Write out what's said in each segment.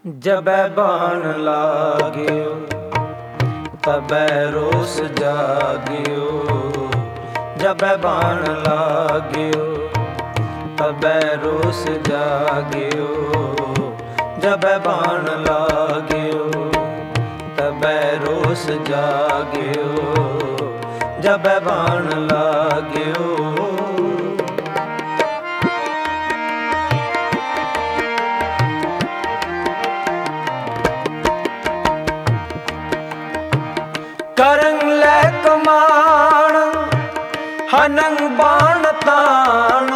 जबै बाण लाग्यो तबै रोस जाग्यो। जबै बाण लाग्यो तबै रोस जाग्यो। जबै बाण लाग्यो तबै रोस जाग्यो। जबै बाण लाग्यो। करंग लै कमान हनंग बाण ताण।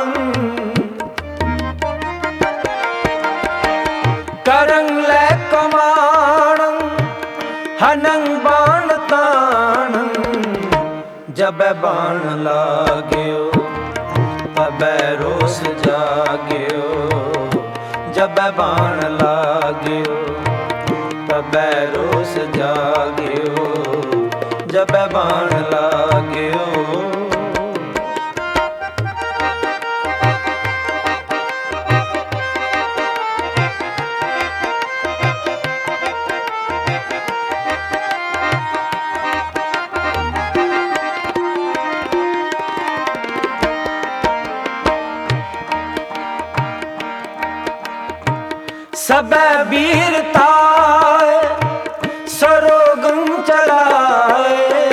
करंग लै कमान हनंग बाण ताण। जबै बाण लाग्यो तबै रोस जाग्यो। जबै बाण लाग्यो तबै रोस जाग्यो। जबै बाण लाग्यो। सबे वीरताए सरोगम चलाए।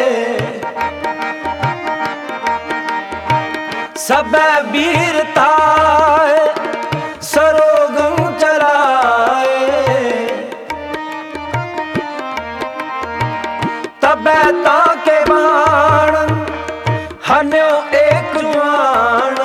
सबे वीरताए सरोगम चलाए। तबै ताके बाण हन्यो एक जवान।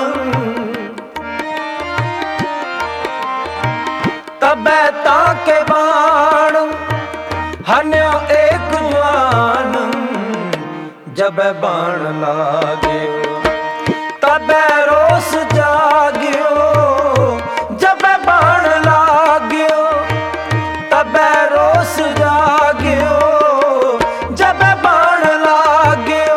तबै ताके बाण हन्यो एक जवान। जबै बाण लाग्यो तबै रोस जाग्यो। जबै बाण लाग्यो तबै रोस जाग्यो। जबै बाण लाग्यो।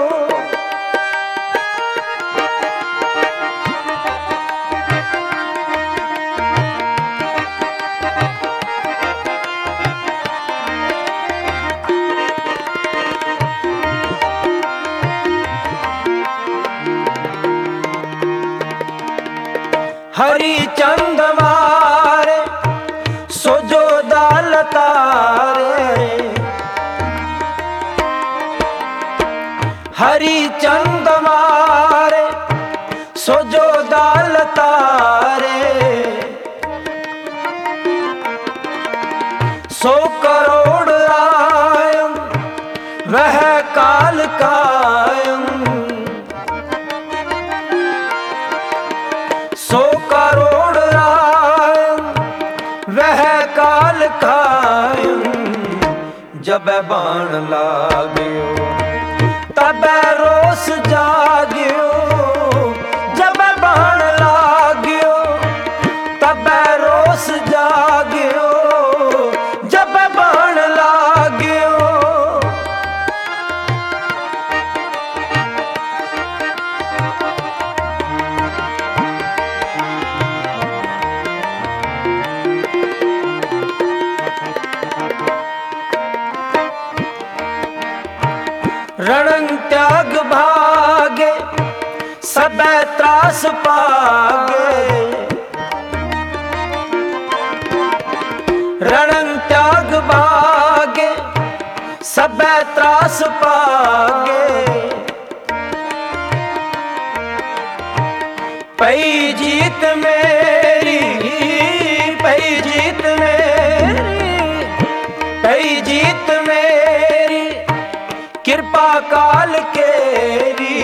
हरिचंद मारे सोजो दालतारे। हरिचंद मारे सोजो दालतारे। 100 करोड़ आयम वह काल कायम। 100 करोड़ आयम वह काल कायम। जबै बाण लाग्यो तबै रोस जाग्यो। जबै बाण लाग्यो तबै रोस जाग्यो। जबै बाण लाग्यो। रणंग त्याग भागे सबे त्रास पागे। रणंग त्याग भागे सबे त्रास पागे। पई जीत मेरी पई जीत मेरी पई जीत मेरी कृपा काल केरी।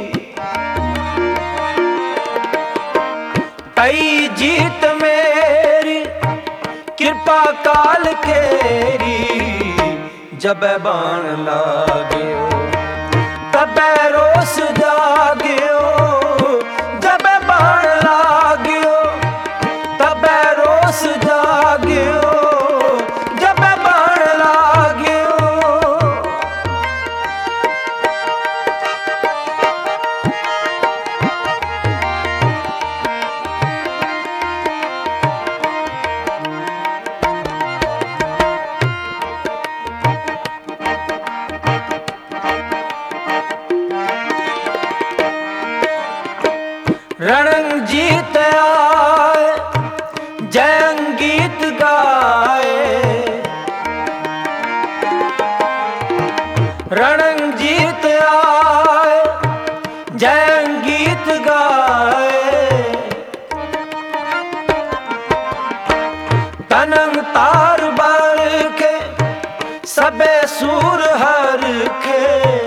पई जीत मेरी कृपा काल केरी। जबै बाण लाग्यो तबै रोस जाग्यो। जबै बाण लाग्यो तबै रोस जाग्यो। जबै बाण लाग्यो। तनंग तार बरखे सबे सूर हरखे,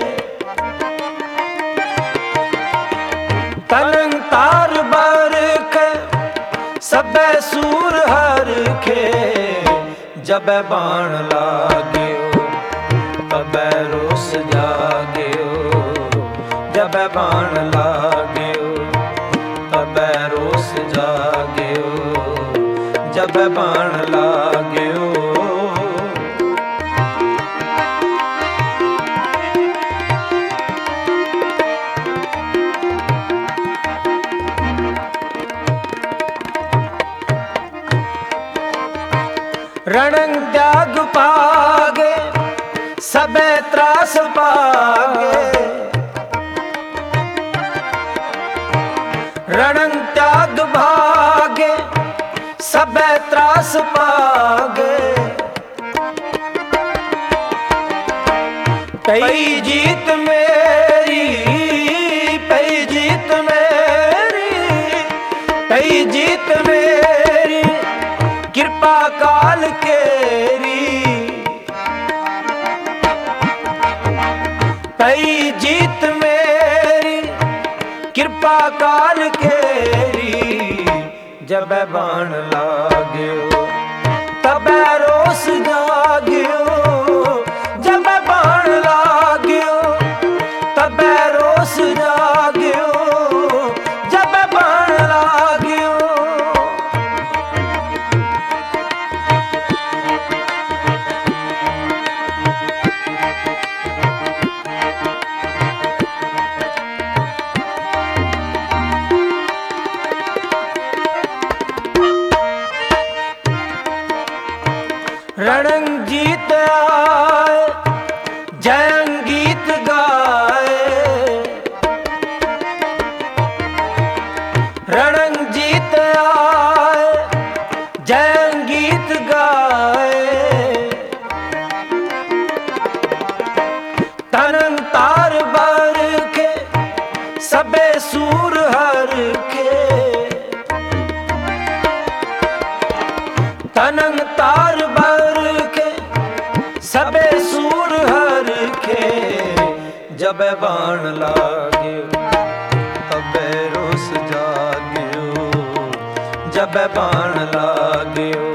तनंग तार बरखे सबे सूर हरखे, जब बाण लाग्यो तबे रोस जाग्यो, जब बाण लाग्यो तबे रोस जाग्यो, जब बाण लाग्यो। रणंग त्याग पागे सबे त्रास पागे, रणंग त्याग भागे सबे त्रास पागे, पई जीत मेरी, पई जीत मेरी, पई जीत मेरी कृपा काल केरी, पई जीत मेरी कृपा काल केरी, जब बाण लाग्यो तबे रोस जाग्यो, जब बाण लाग्यो तबे रोस जाग्यो, जब बाण लाग्यो। रणंग जीत आए जयंग गीत गाए, रणंग जीत आए जयंग गीत गाए, तनंग तार बरखे सबे सूर हरखे, तनंग तार बरखे सबे सूर हरखे, जब बाण लाग्यो तबे रोस जाग्यो, जब बाण लाग्यो